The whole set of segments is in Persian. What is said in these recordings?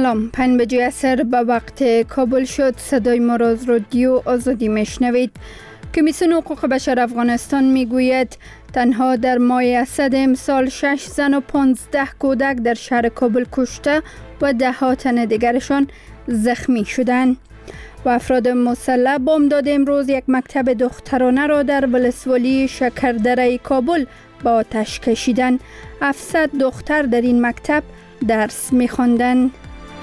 سلام، 5 بجه عصر به وقت کابل شد. صدای ما را از رادیو آزادی میشنوید. کمیسیون حقوق بشر افغانستان میگوید تنها در ماه اسد امسال 6 زن و 15 کودک در شهر کابل کشته و 10 تن دیگرشان زخمی شدند. و افراد مسلح بامداد امروز یک مکتب دخترانه را در ولسوالی شکردره کابل به آتش کشیدند. 700 دختر در این مکتب درس می‌خواندند.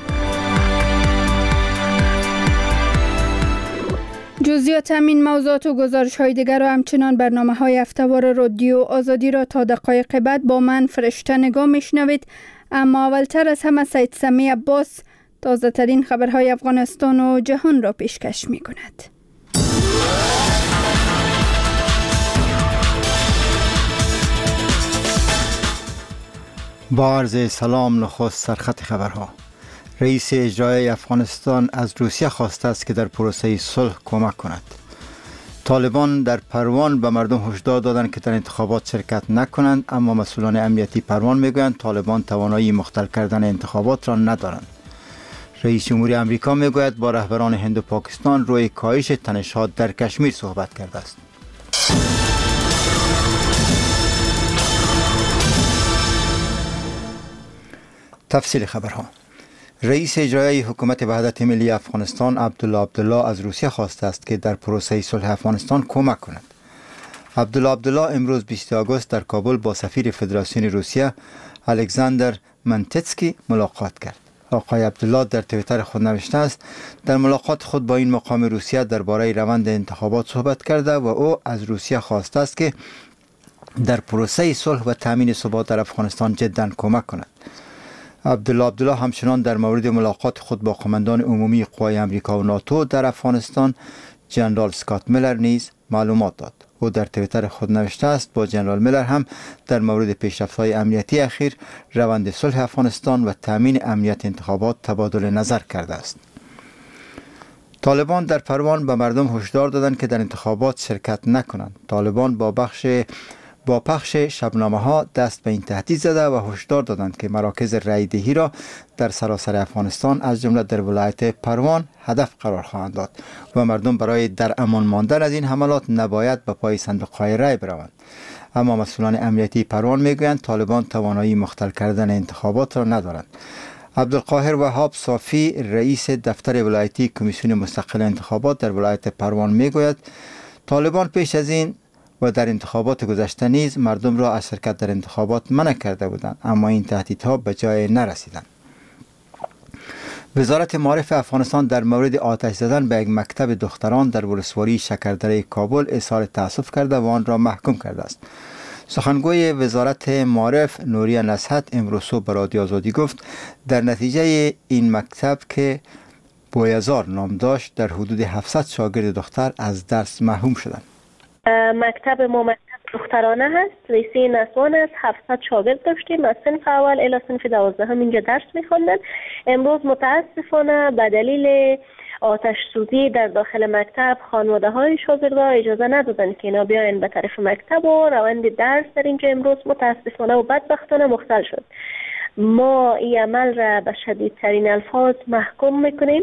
جزئیات همین موضوعات و گزارش‌های دیگر و همچنان برنامه‌های هفته‌وار رادیو آزادی را تا دقایق بعد با من فرشته نگاه می‌شنوید. اما اولتر از همه سید سمی عباس تازه ترین خبرهای افغانستان و جهان را پیشکش می‌کند. با عرض سلام، نخست سرخط خبرها. رئیس اجرایی افغانستان از روسیه خواسته است که در پروسه صلح کمک کند. طالبان در پروان به مردم هشدار دادند که در انتخابات شرکت نکنند، اما مسئولان امنیتی پروان میگویند طالبان توانایی مختل کردن انتخابات را ندارند. رئیس جمهوری آمریکا میگوید با رهبران هند و پاکستان روی کاهش تنش‌ها در کشمیر صحبت کرده است. تفصیل خبرها. رئیس اجرایی حکومت وحدت ملی افغانستان عبدالله از روسیه خواسته است که در پروسه صلح افغانستان کمک کند. عبدالله امروز 20 آگوست در کابل با سفیر فدراسیون روسیه الکساندر منتسکی ملاقات کرد. آقای عبدالله در توییتر خود نوشته است در ملاقات خود با این مقام روسیه درباره روند انتخابات صحبت کرده و او از روسیه خواسته است که در پروسه صلح و تامین ثبات در افغانستان جدا کمک کند. عبدالله همچنان در مورد ملاقات خود با قماندان عمومی قوای آمریکا و ناتو در افغانستان جنرال اسکات میلر نیز معلومات داد. او در توییتر خود نوشته است با جنرال میلر هم در مورد پیشرفت‌های امنیتی اخیر، روند صلح افغانستان و تامین امنیت انتخابات تبادل نظر کرده است. طالبان در پروان به مردم هشدار دادند که در انتخابات شرکت نکنند. طالبان با پخش شبنامه‌ها دست به این تهدید زده و هشدار دادند که مراکز رای دهی را در سراسر افغانستان از جمله در ولایت پروان هدف قرار خواهند داد و مردم برای در امان ماندن از این حملات نباید به پای صندوق‌های رای بروند. اما مسئولان امنیتی پروان میگویند طالبان توانایی مختل کردن انتخابات را ندارند. عبدالقاهر وهاب صافی رئیس دفتر ولایتی کمیسیون مستقل انتخابات در ولایت پروان میگوید طالبان پیش از این و در انتخابات گذشته نیز مردم را از شرکت در انتخابات منع کرده بودند، اما این تهدیدها به جای نرسیدند. وزارت معارف افغانستان در مورد آتش زدن به یک مکتب دختران در ولسوالی شکردره کابل اظهار تأسف کرده و آن را محکوم کرده است. سخنگوی وزارت معارف نوریه نصحت امروز صبح به رادیو آزادی گفت در نتیجه این مکتب که بویزار نام داشت در حدود 700 شاگرد دختر از درس محروم شدند. مکتب ما مکتب دخترانه هست، لیسه نسوان است. 700 شاگرد داشتیم از صنف اول الی صنف 12 اینجا درس می‌خواندن. امروز متاسفانه به دلیل آتش سوزی در داخل مکتب خانواده های شاگردان اجازه ندادن که اینا بیاین به طرف مکتب و روند درس در اینجا امروز متاسفانه و بدبختانه مختل شد. ما این عمل را به شدیدترین الفاظ محکوم میکنیم.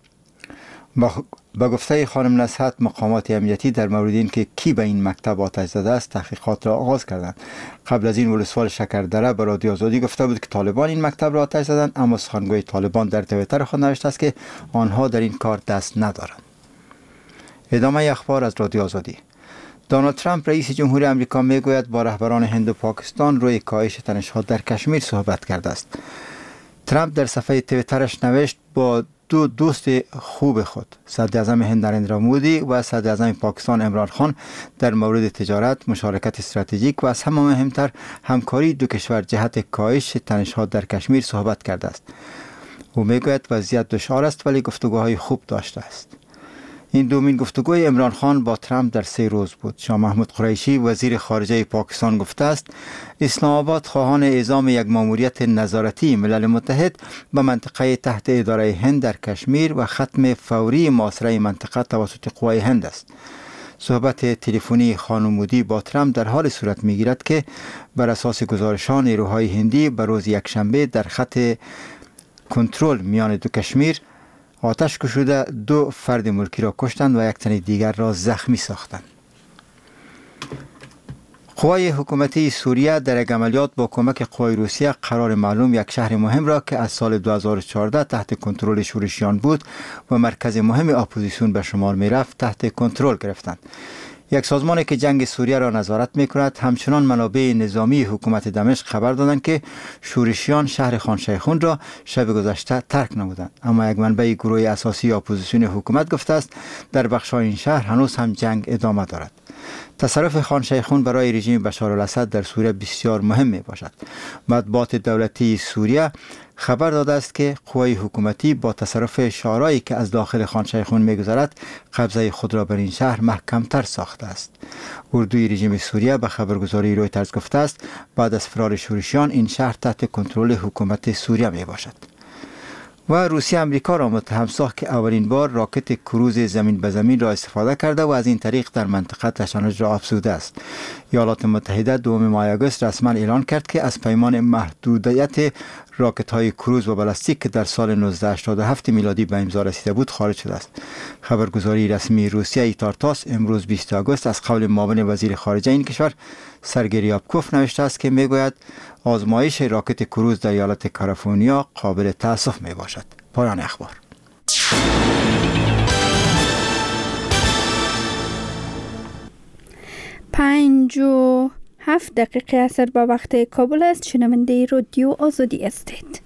با گفته خانم نصحت مقامات امنیتی در مورد این که کی به این مکتب آتش زده است تحقیقات را آغاز کردند. قبل از این ولسوال شکردره به رادیو آزادی گفته بود که طالبان این مکتب را آتش زدند، اما سخنگوی طالبان در توییتر خود نوشته است که آنها در این کار دست ندارند. ادامه اخبار از رادیو آزادی. دونالد ترامپ رئیس جمهوری آمریکا میگوید با رهبران هند و پاکستان روی کاهش تنش‌ها در کشمیر صحبت کرده است. ترامپ در صفحه توییترش نوشت با دو دوست خوب خود صدر اعظم هند نریندرا مودی و صدر اعظم پاکستان عمران خان در مورد تجارت، مشارکت استراتژیک و از همه مهمتر همکاری دو کشور جهت کاهش تنش‌ها در کشمیر صحبت کرده است. او میگوید وضعیت دشوار است ولی گفتگوهای خوب داشته است. این دومین گفتگوی عمران خان با ترامپ در 3 روز بود. شاه محمود قریشی وزیر خارجه پاکستان گفته است اسلام آباد خواهان اعزام یک ماموریت نظارتی ملل متحد به منطقه تحت اداره هند در کشمیر و ختم فوری محاصره منطقه توسط قوای هند است. صحبت تلفنی خانم مودی با ترامپ در حال صورت میگیرد که بر اساس گزارشان نیروهای هندی به روز یکشنبه در خط کنترل میان دو کشمیر آتش گشوده 2 فرد ملکی را کشتند و 1 تن دیگر را زخمی ساختند. قوای حکومتی سوریه در یک عملیات با کمک قوای روسیه قرار معلوم یک شهر مهم را که از سال 2014 تحت کنترل شورشیان بود و مرکز مهم اپوزیسیون به شمار می رفت تحت کنترل گرفتند. یک سازمانی که جنگ سوریه را نظارت می کند همچنان منابع نظامی حکومت دمشق خبر دادند که شورشیان شهر خان شیخون را شب گذشته ترک نمودند، اما یک منبع گروه اساسی اپوزیسیون حکومت گفته است در بخش‌های این شهر هنوز هم جنگ ادامه دارد. تصرف خان شیخون برای رژیم بشار الاسد در سوریه بسیار مهم می باشد. مطبوعات دولتی سوریه خبر داده است که قوای حکومتی با تصرف شهرهایی که از داخل خان شیخون می گذرد قبضه خود را بر این شهر محکمتر ساخته است. اردوی رژیم سوریه به خبرگزاری رویترز گفته است بعد از فرار شورشیان این شهر تحت کنترل حکومت سوریه می باشد. و روسیه امریکا را متهم ساخت که اولین بار راکت کروز زمین به زمین را استفاده کرده و از این طریق در منطقه تشنج را افزوده است. ایالات متحده 2 ماه آگوست رسما اعلان کرد که از پیمان محدودیت راکت های کروز و بالستیک که در سال 1987 میلادی به امضا رسیده بود خارج شده است. خبرگزاری رسمی روسیه ایتارتاس امروز 20 آگوست از قول معاون وزیر خارجه این کشور سرگئی ریابکوف نوشته است که میگوید آزمایش راکت کروز در ایالت کالیفرنیا قابل تأسف می باشد. پایان اخبار. 5:07 اثر با وقت کابل است. شنونده رادیو آزادی هستید.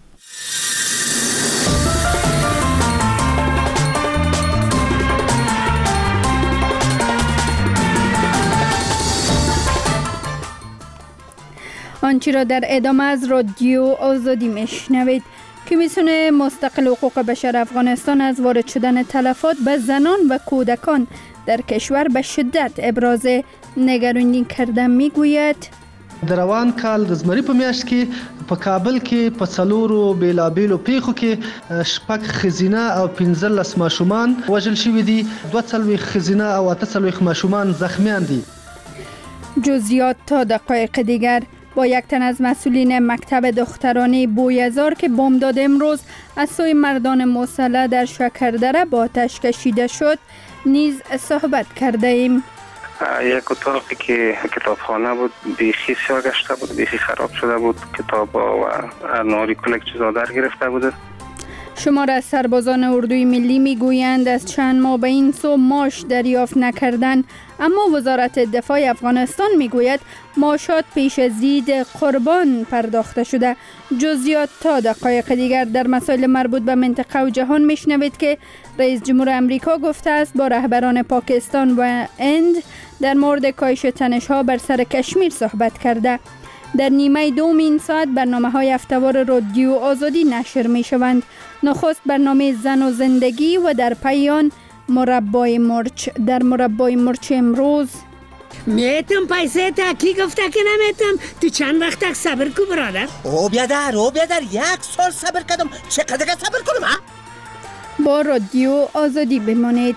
آنچه را در ادامه از رادیو آزادی میشنوید. کمیسیون مستقل حقوق بشر افغانستان از وارد شدن تلفات به زنان و کودکان در کشور به شدت ابراز نگرانی کرده میگوید در روان کال د زمري په میاشت کې په کابل کې په څلورو بیلابیلو پیښو کې 6 ښځینه او 15 ماشومان وژل شوي دي، 2 ښځینه او 8 ماشومان زخمیان دي. جزئیات تا دقایق دیگر با یک تن از مسئولین مکتب دخترانه بویزار که بامداد امروز از سوی مردان مسلح در شکردره با آتش کشیده شد نیز صحبت کرده ایم. یک اتاقی که کتابخانه بود بیخی سیاه گشته بود، بیخی خراب شده بود، کتابا و ناری کلک چیزا در گرفته بود. شمار از سربازان اردوی ملی میگویند از چند ماه به این سو معاش دریافت نکردند، اما وزارت دفاع افغانستان میگوید معاشات پیش از عید قربان پرداخته شده. جزئیات تا دقایق دیگر در مسائل مربوط به منطقه و جهان میشنوید که رئیس جمهور امریکا گفته است با رهبران پاکستان و هند در مورد کاهش تنش‌ها بر سر کشمیر صحبت کرده. در نیمه دوم این ساعت برنامه‌های هفته‌وار رادیو آزادی نشر می‌شوند. نخست برنامه زن و زندگی و در پایان مربای مرچ. در مربای مرچ امروز میتم پیسه تا کی گفته که نمیتم؟ تو چند وقت تک صبر کو برادر؟ او بیادر 1 سال صبر کردم، چقدر صبر کنم؟ با رادیو آزادی بمانید.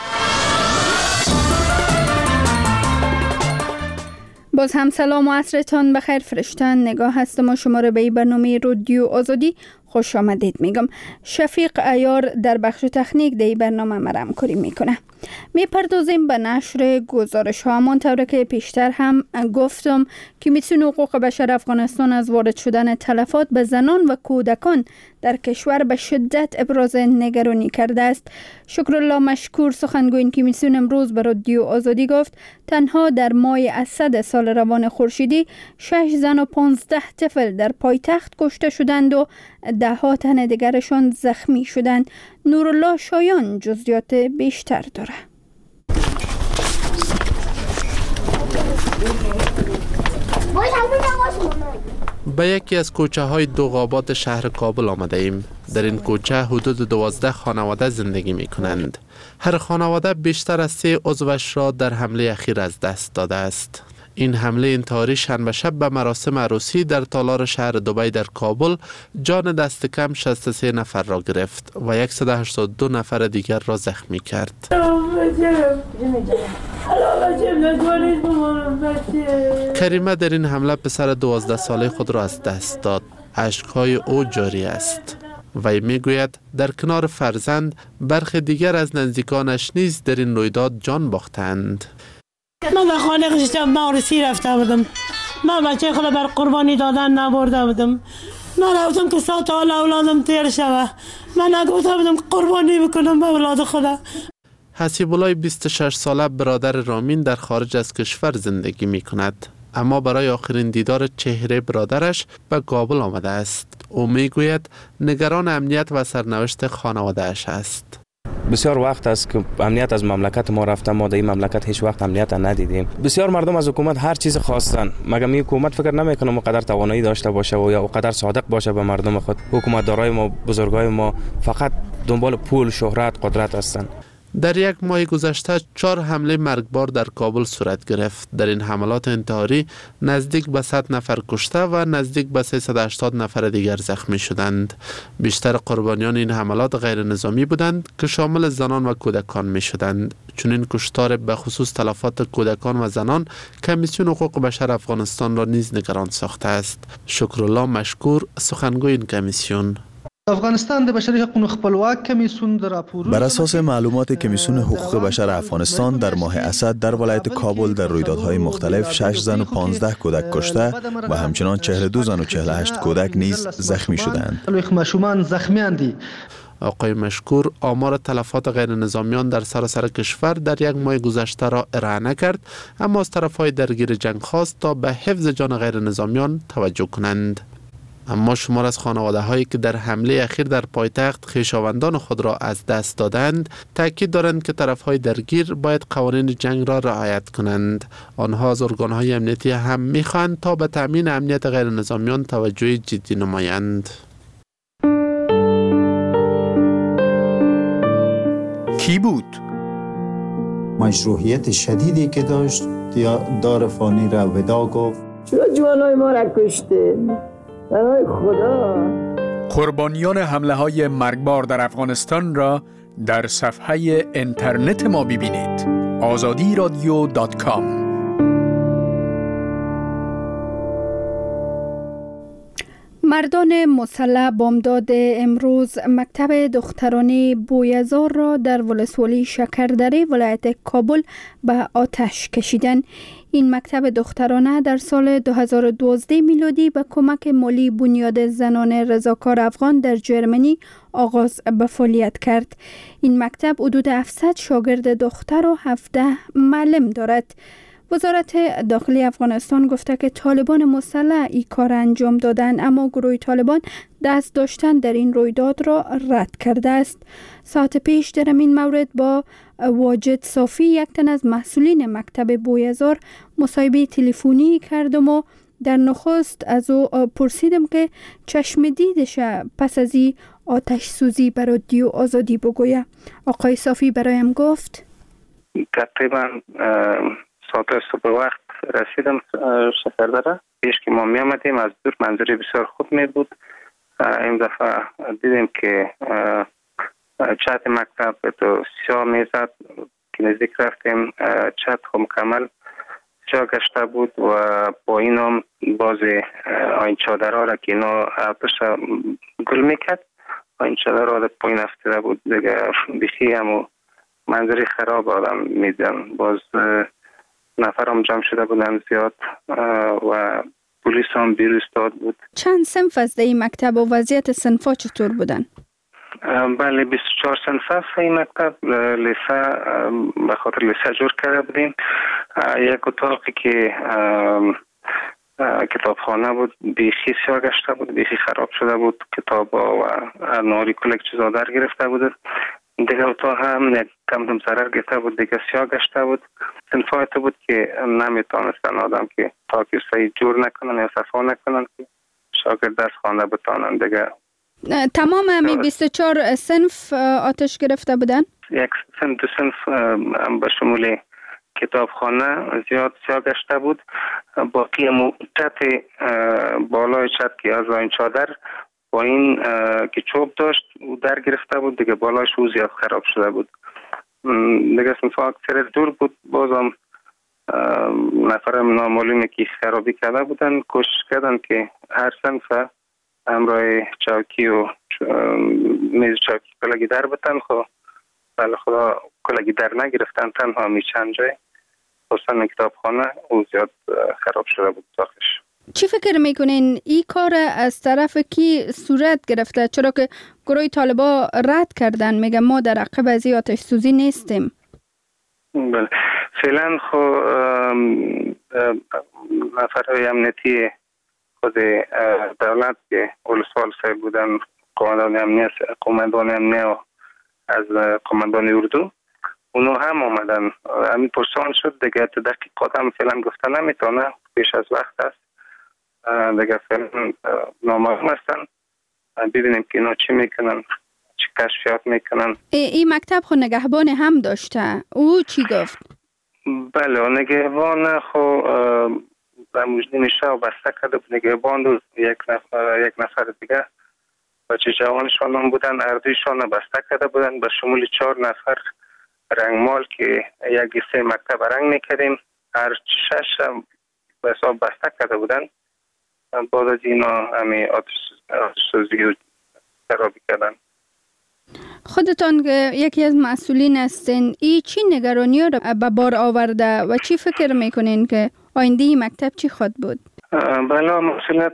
باز هم سلام و عصرتان بخیر فرشتن. نگاه هستم و شما را به این برنامه رادیو آزادی خوش آمدید میگم. شفیق عیار در بخش تکنیک در این برنامه مرام کاری میکنه. میپردازیم به نشر گزارش ها. همانطور که پیشتر هم گفتم کمیسیون حقوق بشر افغانستان از وارد شدن تلفات به زنان و کودکان در کشور به شدت ابراز نگرانی کرده است. شکرالله مشکور سخنگوی این کمیسیون امروز به رادیو آزادی گفت تنها در ماه اسد سال روان خورشیدی 6 زن و 15 طفل در پایتخت کشته شدند و 10 تن دیگرشان زخمی شدند. نورالله شایان جزئیات بیشتر داره. به یکی از کوچه های دوغابات شهر کابل آمده ایم. در این کوچه حدود 12 خانواده زندگی می کنند. هر خانواده بیشتر از 3 عضوش را در حمله اخیر از دست داده است. این حمله انتحاری شنبه شب به مراسم عروسی در تالار شهر دبی در کابل جان دست کم 63 نفر را گرفت و 182 نفر دیگر را زخمی کرد. کریمه در این حمله پسر 12 ساله خود را از دست داد. اشک‌های او جاری است. وی میگوید در کنار فرزند برخی دیگر از نزدیکانش نیز در این رویداد جان باختند. من به خانه قشتم مارسی رفته بودم. من بچه خود بر قربانی دادن نبرده بودم. من رفتم که 100 سال اولادم تیر شوه. من نگفته بودم قربانی بکنم به اولاد خدا. حسیب الله 26 ساله برادر رامین در خارج از کشور زندگی می کند. اما برای آخرین دیدار چهره برادرش به کابل آمده است. او می گوید نگران امنیت و سرنوشت خانواده اش است. بسیار وقت است که امنیت از مملکت ما رفته، ما در این مملکت هیچ وقت امنیت ندیدیم. بسیار مردم از حکومت هر چیز خواستن، مگر می حکومت فکر نمیکنه اونقدر توانایی داشته باشه و یا اونقدر صادق باشه به مردم خود. حکومتدارای ما، بزرگای ما فقط دنبال پول، شهرت، قدرت هستند. در یک ماه گذشته 4 حمله مرگبار در کابل صورت گرفت. در این حملات انتحاری نزدیک به 100 نفر کشته و نزدیک به 380 نفر دیگر زخمی شدند. بیشتر قربانیان این حملات غیر نظامی بودند که شامل زنان و کودکان می شدند. چون این کشتار به خصوص تلفات کودکان و زنان کمیسیون حقوق بشر افغانستان را نیز نگران ساخته است. شکرالله مشکور، سخنگوی این کمیسیون: افغانستان د بشري حقوقو خپلواک کمیسیون در راپورونو بر اساس معلومات کمیسیون حقوق بشر افغانستان در ماه اسد در ولایت کابل در رویدادهای مختلف 6 زن و 15 کودک کشته و همچنان 42 زن و 48 کودک نیز زخمی شدند. ماشومان زخمیاندی. آقای مشکور آمار تلفات غیر نظامیان در سراسر کشور در یک ماه گذشته را ارائه نکرد، اما از طرفهای درگیر جنگ خواست تا به حفظ جان غیر نظامیان توجه کنند. اما شمار از خانواده هایی که در حمله اخیر در پایتخت خویشاوندان خود را از دست دادند تاکید دارند که طرف های درگیر باید قوانین جنگ را رعایت کنند. آنها از ارگان های امنیتی هم میخواهند تا به تامین امنیت غیر نظامیان توجه جدی نمایند. کی بود؟ مشروعیت شدیدی که داشت دار فانی را ودا گفت. چرا جوانای ما را کشته؟ برای خدا. قربانیان حمله های مرگبار در افغانستان را در صفحه اینترنت ما ببینید: azadiradio.com. مردان مسلح بامداد امروز مکتب دخترانه بویزار را در ولسوالی شکردره ولایت کابل به آتش کشیدند. این مکتب دخترانه در سال 2012 میلادی به کمک مالی بنیاد زنان رضاکار افغان در جرمنی آغاز به فعالیت کرد. این مکتب حدود 700 شاگرد دختر و 17 معلم دارد. وزارت داخلی افغانستان گفته که طالبان مسلح این کار انجام دادند، اما گروه طالبان دست داشتن در این رویداد را رد کرده است. ساعت پیش در این مورد با واجد صافی، یک تن از مسئولین مکتب بویزار، مصاحبه تلفنی کردم و در نخست از او پرسیدم که چشم دیدش پس از این آتش سوزی بر رادیو آزادی بگویه. آقای صافی برایم گفت تقریبا ساعت صبح وقت رسیدم شکردره. پیش که ما می آمدیم از دور منظری بسیار خوب می بود. این دفعه دیدیم که چت مکتب تو سیاه می زد که نزدیک رفتیم. چت هم کامل سیاه گشته بود و با این هم باز این چادرها را که اینا آتش گل می کرد، این چادرها را پایین افتاده بود دیگه. بخی همو منظری خراب آدم می دیدن. باز نفر هم جمع شده بودن زیاد و پلیس هم بیرون استاد بود. چند صنف از این مکتب و وضعیت صنفا چطور بودن؟ بله 24 صنف است این مکتب. لیسه به خاطر لیسه جور کرده بودیم. یک اتاقی که کتابخانه بود بیخی سیاه گشته بود، بیخی خراب شده بود، کتابا و ناری کلک چیزا در گرفته بود. دیگه اتاق هم کم ضرر گرفته بود، دیگه سیاه گشته بود. صنفای تو بود که نمیتونستن آدم که تا که صحیح جور نکنن یا صفا نکنن که شاگرد درس خوانده بتانن دیگه. تمام همی 24 صنف آتش گرفته بودن؟ یک صنف دو صنف به شمول کتابخانه زیاد سیاه گشته بود. باقی چت بالای چت که از این چادر با این که چوب داشت در گرفته بود دیگه، بالایش او زیاد خراب شده بود دیگه. صنف اکثر دور بود. بازم نفر نامعلومی که خرابی کرده بودن کوشش کردن که هر صنف همراه چوکی و میز چاکی کلگی در بتن، خب بله خدا کلگی در نگرفتن، تنها می چند جای خصوصا کتابخانه او زیاد خراب شده بود ساختش. چی فکر میکنین این کار از طرف کی صورت گرفته؟ چرا که گروه طالبا رد کردن، میگه ما در عقب از این آتش سوزی نیستیم. بله فعلا خب نفرهای امنیتی خود دولت که ولسوال صاحب بودن، قماندان امنیت و از قماندان اردو، اونو هم آمدن. همین پرسان شد دیگه، تحقیقات هم فعلا گفته نمیتونه، پیش از وقت است دیگه، فعلا نامعلوم هستن. ببینیم که اینا چی میکنن، چی کشفیات میکنن. این مکتب خود نگهبان هم داشته، او چی گفت؟ بله نگهبان خب در مجنین شو بسته کرده بود. نگهبان و یک نفر دیگه بچه جوانشان هم بودن، اردویشان بسته کرده بودن به شمول 4 نفر رنگمال که یک 3 مکتب رنگ میکردیم، هر 6 به حساب بسته کرده بودن. بعد از اینا همین آتش سوزی و خرابی کردن. خودتان که یکی از مسئولین هستین، این چی نگرانی را به بار آورده و چی فکر میکنین که آینده مکتب چی خود بود؟ بله مسئولیت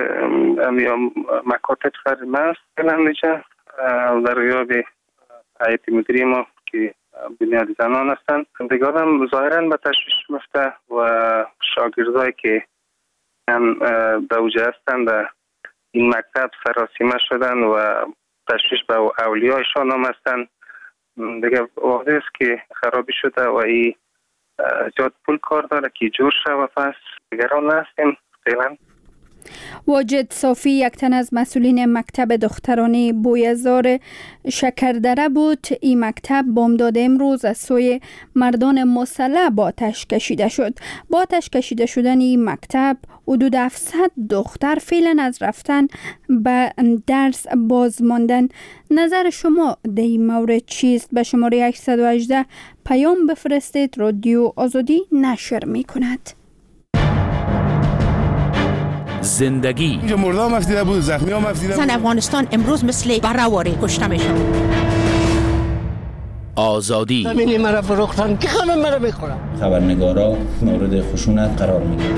مکاتب خریم است فعلا در یاد هیئت مدیره ما که بنیاد زنان هستند. دیگه هم ظاهرا به تشویش مفته و شاگردایی که دوجه هستند این مکتب سراسیمه شدن و تشویش به اولیایشان هم هستند. دیگه واضح است که خرابی شده و این زیاد پول کار داره که جور شد و پس دیگران هستیم فعلا. واجد صافی یک تن از مسئولین مکتب دخترانه بویزار شکردره بود. این مکتب بامداد امروز از سوی مردان مسلح با آتش کشیده شد. با آتش کشیده شدن این مکتب حدود 700 دختر فعلا از رفتن به درس باز ماندن. نظر شما در این مورد چیست؟ به شماره 818 پیام بفرستید، رادیو آزادی نشر می کند. زندگی اینجا مرده هم افتیده بود، زخمی هم افتیده بود. زن افغانستان امروز مثل برهواری کشته میشن. آزادی همینی مرا فروختن که همه مرا میخورم. خبرنگارا مورد خشونت قرار میگیرن.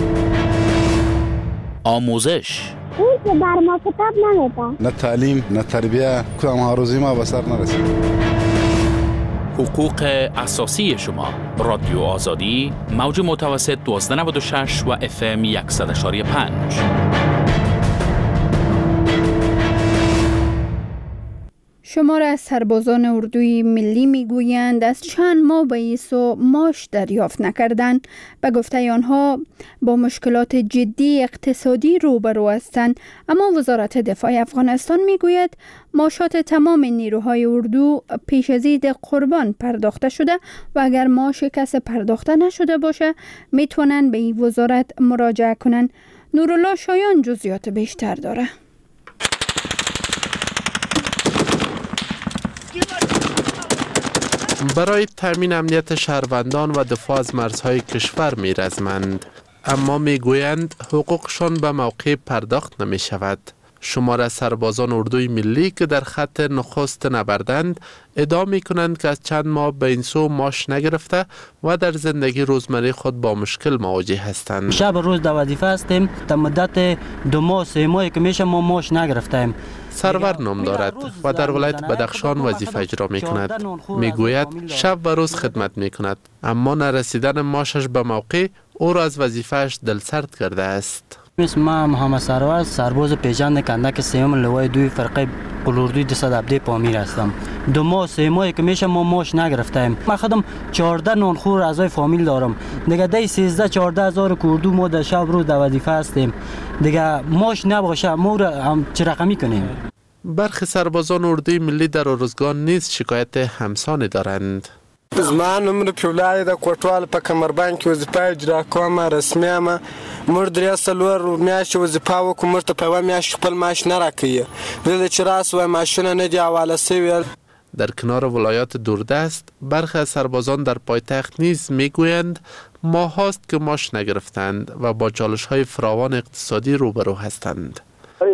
آموزش این که بر ما کتاب نمیده. نه تعلیم نه تربیه، کدام هاروزی ما به سر نرسید. حقوق اساسی شما. رادیو آزادی، موج متوسط 1296 و FM 100.5. شمار از سربازان اردوی ملی میگویند از چند ماه به این سو معاش دریافت نکردند. به گفته آنها با مشکلات جدی اقتصادی روبرو هستند. اما وزارت دفاع افغانستان میگوید معاشات تمام نیروهای اردو پیش از عید قربان پرداخته شده و اگر معاش کسی پرداخته نشده باشه میتونن به این وزارت مراجعه کنن. نورالله شایان جزئیات بیشتر داره. برای تامین امنیت شهروندان و دفاع از مرزهای کشور می‌رزمند، اما میگویند حقوقشان به موقع پرداخت نمی شود. شمار از سربازان اردوی ملی که در خط نخست نبردند ادعا می کنند که از چند ماه به این سو معاش نگرفته و در زندگی روزمره خود با مشکل مواجه هستند. شب روز در وظیفه هستیم، در مدت 2 ماه 3 ماهی که میشه ما معاش نگرفتیم. سرور نام دارد و در ولایت بدخشان وظیفه اجرا می کند. می گوید شب و روز خدمت می کند، اما نرسیدن معاشش به موقع او را از وظیفهش دلسرد کرده است. من محمد سرور، سرباز پیژند کندک سیوم لوای 2 فرقه قلوردوی 217 پامیر هستم. 2 ماه 3 ماهی که میشه ما معاش نگرفتیم. من خودم 14 نانخور اعضای فامیل دارم. دیگه دی 13-14 هزار کوردو ما در شب روز در وظیفه هستیم. دیگه معاش نباشه ما را هم چه رقمی کنیم؟ برخی سربازان اردوی ملی در ارزگان نیز شکایت همسانی دارند. زمان عمر پیولای د کوټوال په کمربند کې وظیفه اجرا کوم، رسمي ام مر درې سلور میاشتې وظیفه وکړم، مرته په یوه میاشت خپل معاش نه راکوي. ویل چې راسوی ماشونه نه دي حواله سوي. در کنار ولایات دوردست برخی از سربازان در پایتخت نیز میگویند ماه هاست که معاش نگرفتند و با چالش‌های فراوان اقتصادی روبرو هستند.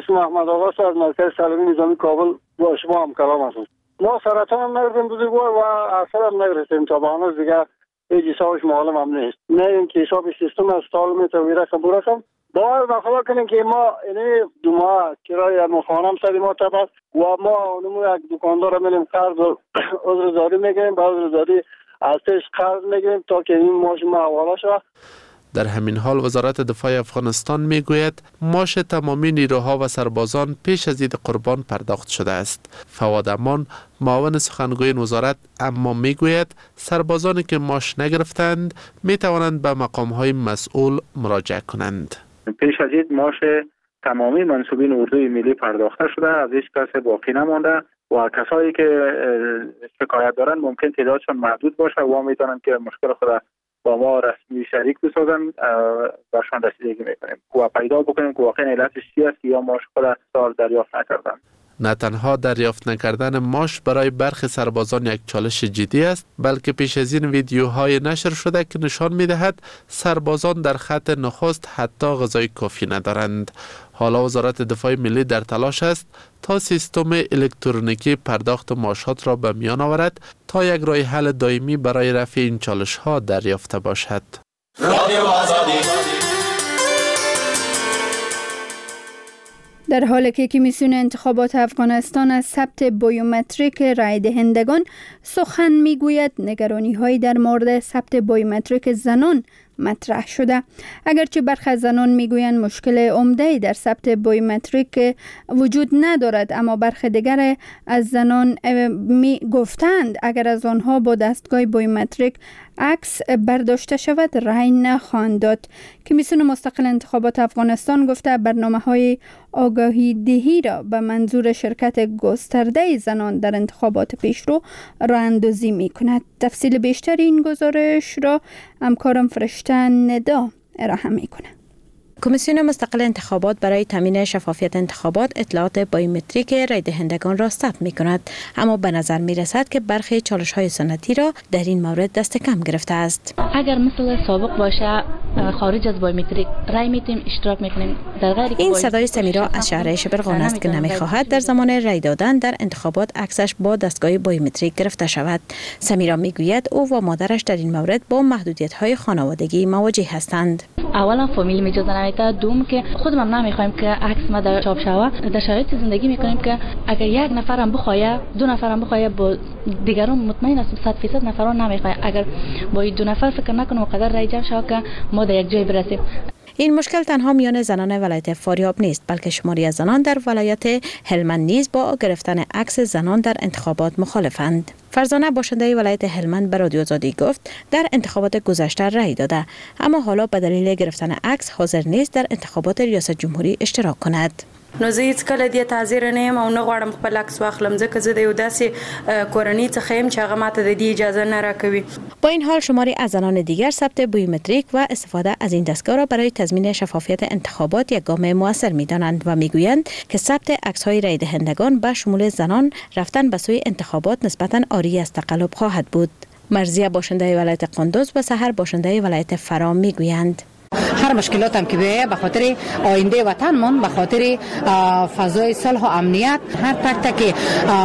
اسم احمد آقا است، از مرکز تعلیمی نظامی کابل با شما هم کلام هستم. ما سرطان هم نگرفتیم بزرگوار و اثر هم نگرفتیم تا به هنوز دیگه هیچ حسابش معلوم هم نیست. نه اینکه حساب سیستم از سالمیت و ویرکم برکم باور بخدا کنیم که ما اینه دو ماه کرایه خانم سری ما تبست و ما نمو یک دکاندار میلیم قرض عذرداری میگیریم با عذرداری ازش قرض میگیریم تا که این ماش ما حواله شود. در همین حال وزارت دفاع افغانستان میگوید معاش تمامی نیروها و سربازان پیش از عید قربان پرداخت شده است. فواد امان معاون سخنگوی این وزارت اما میگوید سربازانی که معاش نگرفتند میتوانند به مقام‌های مسئول مراجعه کنند. پیش از عید معاش تمامی منصوبین اردوی ملی پرداخته شده، از هیچ کس باقی نمانده و کسایی که شکایت دارند ممکن تعدادشان محدود باشه و میتونن که مشکل خود با ما رسمی شریک بسازن برشان رسیدگی میکنیم و پیدا بکنیم که واقعا علتش چی است یا معاش خود سال دریافت نکردن. نه تنها دریافت نکردن معاش برای برخی سربازان یک چالش جدی است، بلکه پیش از این ویدیوهای نشر شده که نشان میدهد سربازان در خط نخست حتی غذای کافی ندارند. حالا وزارت دفاع ملی در تلاش است تا سیستم الکترونیکی پرداخت معاشات را به میان آورد تا یک راه حل دائمی برای رفع این چالش ها دریافته باشد. در حالی که کمیسیون انتخابات افغانستان از ثبت بیومتریک رای دهندگان سخن میگوید، نگرانی‌هایی در مورد ثبت بیومتریک زنان مطرح شده. اگرچه برخی زنان میگویند مشکل عمده‌ای در ثبت بیومتریک وجود ندارد، اما برخی دیگر از زنان می گفتند اگر از آنها با دستگاه بیومتریک عکس برداشته شود رای نخواهند داد. کمیسیون مستقل انتخابات افغانستان گفته برنامه‌های آگاهی دهی را به منظور شرکت گسترده زنان در انتخابات پیشرو راه اندازی می‌کند. تفصیل بیشتر این گزارش را همکارم فرشته ندا ارائه می‌کند. کمیسیون مستقل انتخابات برای تامین شفافیت انتخابات اطلاعات بیومتریک رای دهندگان را ثبت می کند، اما به نظر می رسد که برخی چالش های سنتی را در این مورد دست کم گرفته است. اگر مثل سابق باشه خارج از بیومتریک رای میتیم اشتراک میکنیم. در غیر این صدای سمیرا از شهر شبرغان است که نمیخواهد در زمان رای دادن در انتخابات عکسش با دستگاه بیومتریک گرفته شود. سمیرا میگوید او و مادرش در این مورد با محدودیت های خانوادگی مواجه هستند. اولا فامیل میجازه نمیده، دوم که خودمون نمیخوایم که عکس ما در چاپ شود. در شرایط زندگی میکنیم که اگر یک نفرم بخواد، دو نفرم بخواد، با دیگران مطمئن است 100% نفران نمیخواد. اگر با دو نفر فکر نکنیم قدر رای جمع شود که ما در یک جای برسیم. این مشکل تنها میان زنان ولایت فاریاب نیست، بلکه شماری از زنان در ولایت هلمند نیز با گرفتن عکس زنان در انتخابات مخالفند. فرزانه باشنده ولایت هلمند به رادیو آزادی گفت در انتخابات گذشته رای داده، اما حالا به دلیل گرفتن عکس حاضر نیست در انتخابات ریاست جمهوری اشتراک کند. نو زه هیڅ کله دې تعذیر نه یم او نه غواړم خپل عکس واخلم، ځکه زه د یو داسې کورنۍ څخه یم چې هغه ماته د دې اجازه نه راکوي. با این حال شماری از زنان دیگر ثبت بیومتریک و استفاده از این دستگاه را برای تضمین شفافیت انتخابات یک گام مؤثر می‌دانند و می‌گویند که ثبت عکس‌های رای دهندگان به شمول زنان رفتن به سوی انتخابات نسبتاً عاری از تقلب خواهد بود. مرضیه باشنده ولایت قندوز و سحر باشنده ولایت فرام می‌گویند هر مشکلات هم که بیایه به خاطر آینده وطنمون، به خاطر فضای صلح و امنیت، هر تک که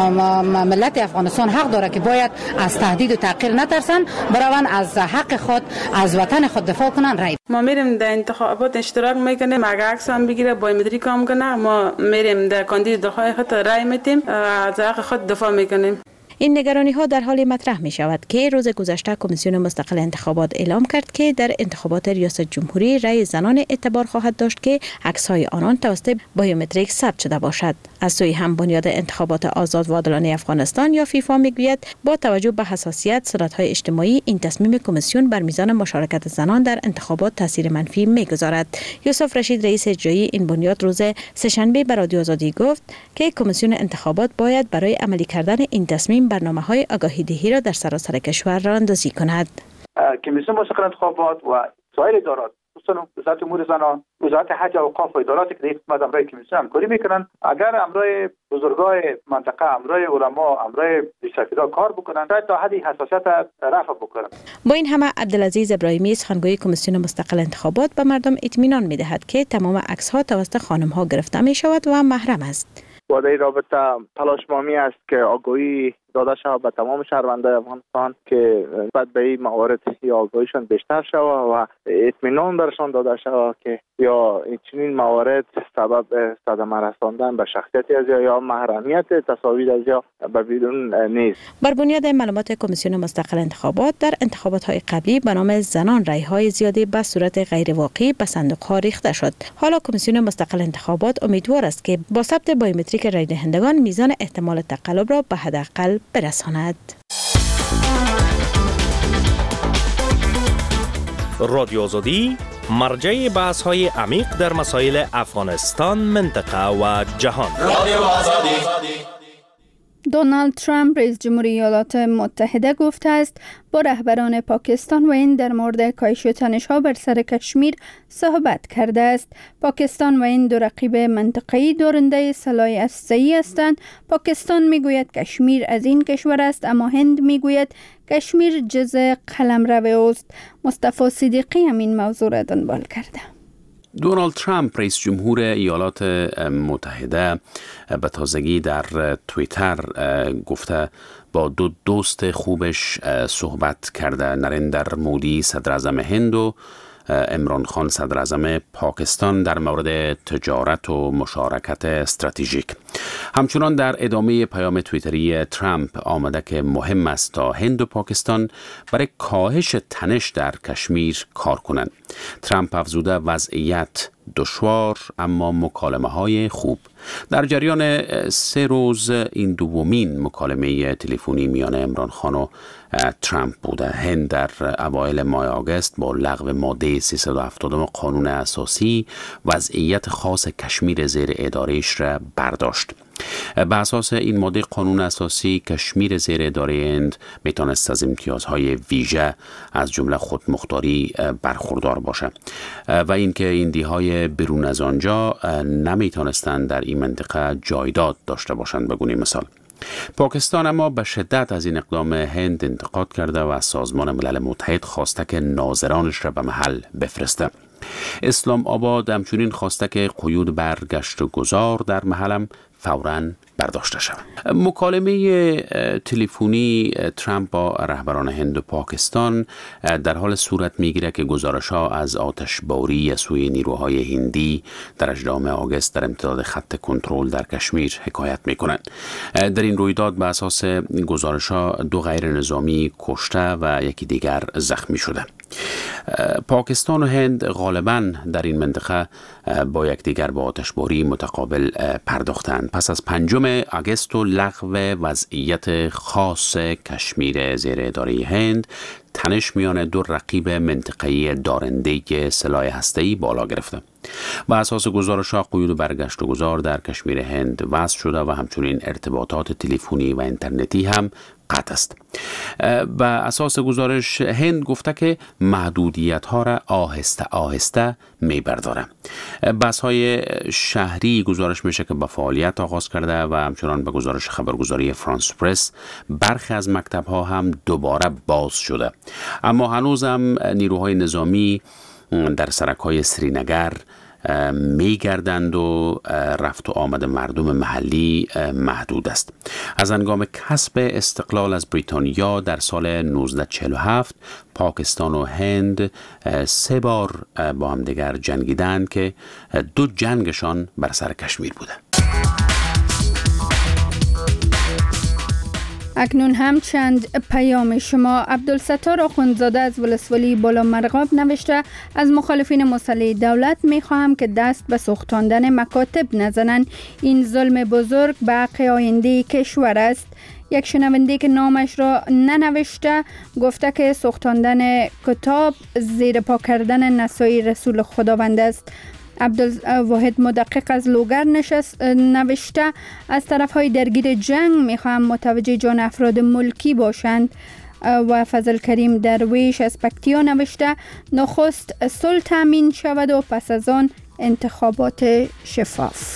ملت افغانستان حق داره که باید از تهدید و تحقیر نترسن، بروند از حق خود از وطن خود دفاع کنن. رای ما میریم در انتخابات اشتراک میکنیم، اگر عکس هم بگیره بیومتریک هم کنه، ما میریم در کاندیدای خود رای میتیم، از حق خود دفاع میکنیم. این نگرانی ها در حال مطرح می شود که روز گذشته کمیسیون مستقل انتخابات اعلام کرد که در انتخابات ریاست جمهوری رای زنان اعتبار خواهد داشت که عکس های آنان توسط بیومتریک ثبت شده باشد. از سوی هم بنیاد انتخابات آزاد و عادلانه افغانستان یا فیفا میگوید با توجه به حساسیت سنت‌های اجتماعی این تصمیم کمیسیون بر میزان مشارکت زنان در انتخابات تاثیر منفی میگذارد. یوسف رشید رئیس اجرایی این بنیاد روز سه‌شنبه به رادیو آزادی گفت که کمیسیون انتخابات باید برای عملی کردن این تصمیم برنامه‌های آگاهی دهی را در سراسر کشور راه اندازی کند. کمیسیون مستقل انتخابات و سایر ادارات خصوصا وزارت امور زنان، وزارت حج و اوقاف و ادارات که در خدمت امرای کمیسیون همکاری میکنن، اگر امرای بزرگای منطقه، امرای علما، امرای سفیرا کار بکنن تا حدی حساسیت رفع بکنن. با این همه عبدالعزیز ابراهیمی سخنگوی کمیسیون مستقل انتخابات به مردم اطمینان میدهد که تمام عکس‌ها توسط خانم‌ها گرفته میشود و محرم است. با در رابطه تلاش مامی است که آگاهی داده شود به تمام شهروندان افغانستان که بعد به این موارد یا آگاهیشان بیشتر شود و اطمینان برشان داده شود که یا چنین موارد سبب صدمه رساندن به شخصیت از یا محرمیت تصاویر از یا به بدون نیست. بر بنیاد معلومات کمیسیون مستقل انتخابات در انتخابات‌های قبلی به نام زنان رأی‌های زیادی به صورت غیر واقعی به صندوق‌ها ریخته شد. حالا کمیسیون مستقل انتخابات امیدوار است که با ثبت بایومتریک رای دهندگان میزان احتمال تقلب را به حداقل برساند. رادیو آزادی مرجع بحث‌های عمیق در مسائل افغانستان، منطقه و جهان. رادیو آزادی. دونالد ترامپ رئیس جمهوری ایالات متحده گفته است با رهبران پاکستان و هند در مورد کاهش تنش‌ها بر سر کشمیر صحبت کرده است. پاکستان و هند دو رقیب منطقه‌ای دارنده سلاح اسلحه‌ای هستند. پاکستان میگوید کشمیر از این کشور است، اما هند میگوید کشمیر جزء قلمرو اوست. مصطفی صدیقی همین موضوع را دنبال کرده. دونالد ترامپ رئیس جمهور ایالات متحده به تازگی در توییتر گفته با دو دوست خوبش صحبت کرده، نریندر مودی صدر اعظم هند و عمران خان صدر اعظم پاکستان در مورد تجارت و مشارکت استراتژیک. همچنان در ادامه پیام توییتری ترامپ آمده که مهم است تا هند و پاکستان برای کاهش تنش در کشمیر کار کنند. ترامپ افزوده وضعیت دشوار اما مکالمه‌های خوب. در جریان 3 روز این دومین مکالمه تلفنی میان عمران خان و ترامپ بوده. هند در اوایل ماه آگوست با لغو ماده 370 قانون اساسی وضعیت خاص کشمیر زیر ادارهش را برداشت. به اساس این ماده قانون اساسی کشمیر زیر اداره هند میتونست از امتیازهای ویژه از جمله خودمختاری برخوردار باشه و اینکه هندی‌های بیرون از آنجا نمیتونستند در این منطقه جایداد داشته باشند. بگونیم مثال پاکستان اما به شدت از این اقدام هند انتقاد کرده و از سازمان ملل متحد خواسته که ناظرانش را به محل بفرسته. اسلام آباد همچنین خواسته که قیود بر گشت و گذار در محلم فوراً برداشته شود. مکالمه تلفنی ترامپ با رهبران هند و پاکستان در حال صورت میگیره که گزارش‌ها از آتشباری سوی نیروهای هندی در 18 آگوست در امتداد خط کنترل در کشمیر حکایت میکنند. در این رویداد به اساس گزارش‌ها 2 غیر نظامی کشته و یکی دیگر زخمی شده. پاکستان و هند غالباً در این منطقه با یکدیگر با آتشباری متقابل پرداختند. پس از 5 آگوست و لغو وضعیت خاص کشمیر زیر اداره هند، تنش میان 2 رقیب منطقه‌ای دارنده سلاح هسته‌ای بالا گرفته. و اساس گزارش‌ها قیود برگشت و گذار در کشمیر هند وضع شده و همچنین ارتباطات تلفنی و اینترنتی هم قطع است. و اساس گزارش هند گفته که محدودیت‌ها را آهسته آهسته می‌برداره. بس‌های شهری گزارش میشه که با فعالیت آغاز کرده و همچنان به گزارش خبرگزاری فرانس پرس برخی از مکتب‌ها هم دوباره باز شده. اما هنوز هم نیروهای نظامی در سرک‌های سرینگر میگردند و رفت و آمد مردم محلی محدود است. از هنگام کسب استقلال از بریتانیا در سال 1947 پاکستان و هند 3 بار با هم دیگر جنگیدند که 2 جنگشان بر سر کشمیر بوده. اکنون هم چند پیام شما. عبدالستار آخوندزاده از ولسوالی بالا مرغاب نوشته از مخالفین مسلح دولت میخواهم که دست به سوختاندن مکاتب نزنند. این ظلم بزرگ به حق آینده کشور است. یک شنونده که نامش را ننوشته گفته که سوختاندن کتاب زیر پا کردن نصای رسول خداوند است. عبدالواحد مدقق از لوگر نوشته از طرفهای درگیر جنگ میخواهم متوجه جان افراد ملکی باشند. و فضل کریم درویش از پکتیا نوشته نخست صلح تامین شود و پس از آن انتخابات شفاف.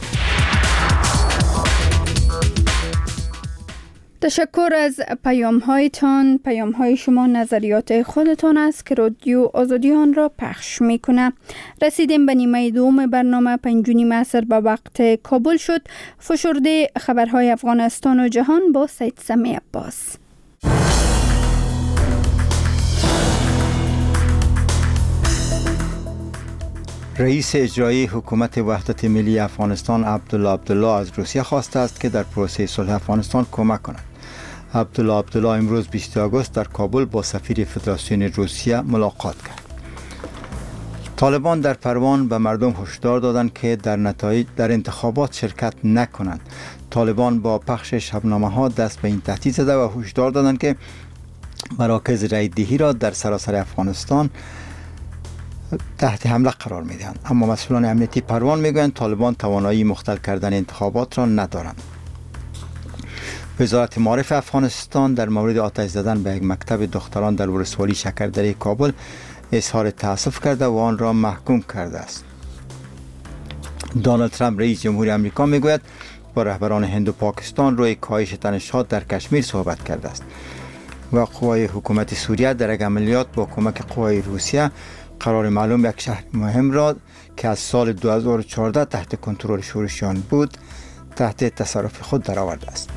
تشکر از پیام های شما نظریات خودتان است که رادیو آزادی آن را پخش میکنه. رسیدیم به نیمه دوم برنامه. 5:30 عصر به وقت کابل شد. فشرده خبرهای افغانستان و جهان با سید سمی عباس. رئیس اجرایی حکومت وحدت ملی افغانستان عبدالله از روسیه خواسته است که در پروسه صلح افغانستان کمک کند. عبدالله امروز 20 آگوست در کابل با سفیر فدراسیون روسیه ملاقات کرد. طالبان در پروان به مردم هشدار دادند که در انتخابات شرکت نکنند. طالبان با پخش شبنامه‌ها دست به این تهدید زده و هشدار دادند که مراکز رای دهی را در سراسر افغانستان تحت حمله قرار می‌دهند. اما مسئولان امنیتی پروان میگویند طالبان توانایی مختل کردن انتخابات را ندارند. وزارت معارف افغانستان در مورد آتش زدن به یک مکتب دختران در ولسوالی شکردره کابل اظهار تأسف کرده و آن را محکوم کرده است. دونالد ترامپ رئیس جمهوری آمریکا میگوید با رهبران هند و پاکستان روی کاهش تنش‌ها در کشمیر صحبت کرده است. و قوای حکومت سوریه در یک عملیات با کمک قوای روسیه قرار معلوم یک شهر مهم را که از سال 2014 تحت کنترل شورشیان بود تحت تصرف خود درآورده است.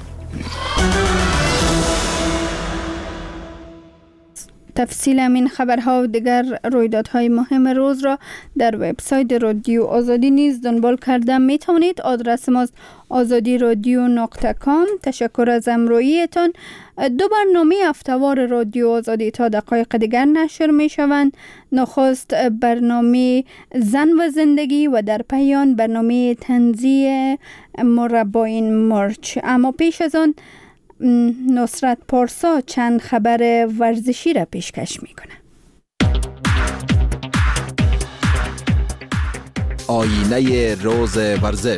تفصیل این خبرها و دیگر رویدادهای مهم روز را در وبسایت رادیو آزادی نیز دنبال کرده می توانید. آدرس ماست azadi.radio.com. تشکر از همراهیتان. 2 برنامه هفته‌وار رادیو آزادی تا دقایق دیگر نشر می شوند. نخست برنامه زن و زندگی و در پایان برنامه تنزیه مربعین مرچ. اما پیش از آن نصرت پارسا چند خبر ورزشی را پیشکش میکنه. آینه روز ورزش.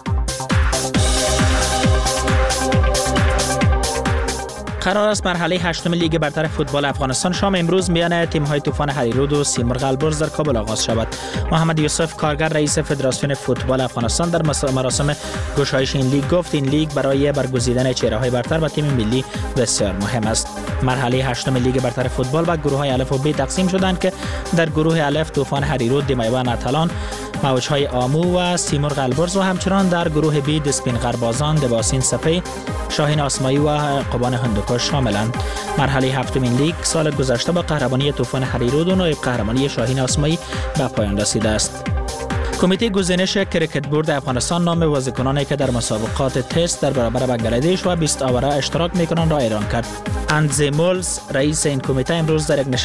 قرار است مرحله 8 لیگ برتر فوتبال افغانستان شام امروز میان تیم‌های طوفان هریرود و سیمرغ البرز در کابل آغاز شود. محمد یوسف کارگر رئیس فدراسیون فوتبال افغانستان در مراسم گشایش این لیگ گفت این لیگ برای برگزیدن چهره‌های برتر و تیم ملی بسیار مهم است. مرحله 8 لیگ برتر فوتبال به گروه‌های الف و ب تقسیم شدند که در گروه الف طوفان هریرود، دیمیوان اتلان، موجهای آمو و سیمرغ البرز و همچنان در گروه بی دسپین غربازان، دباسین سپی، شاهین آسمایی و قبان هندوکش شاملند. مرحله 7 لیگ سال گذشته با قهرمانی طوفان هریرود و نایب قهرمانی شاهین آسمایی به پایان رسیده است. کمیته گزینش کریکت بورد افغانستان نام بازیکنانی که در مسابقات تست در برابر بنگلادش و 20 آوره اشتراک میکنند را اعلام کرد. اندزی مولز رئیس این کمیته امروز در یک